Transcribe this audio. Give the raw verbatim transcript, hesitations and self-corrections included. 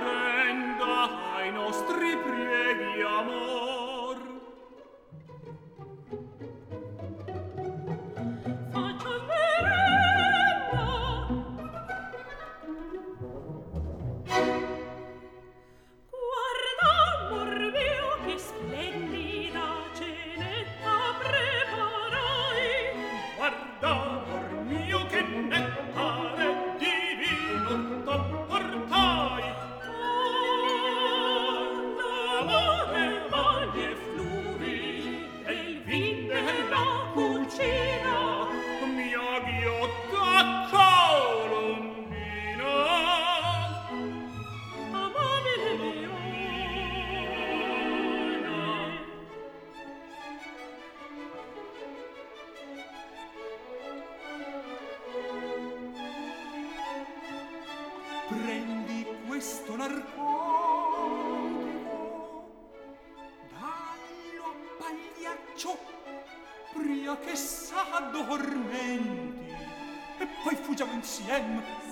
renda ai nostri prieghi amor. Faccia merenda. Guarda, amor mio, che splendida cenetta preparai. Guarda, amor mio, che nettare divino t'apportai. L'amore, maglie e fluvi del vin della cucina. Mia ghiotta colombina. Amabile leone. Prendi questo narcotico, dallo a Pagliaccio, pria che s'addormenti, e poi fuggiamo insieme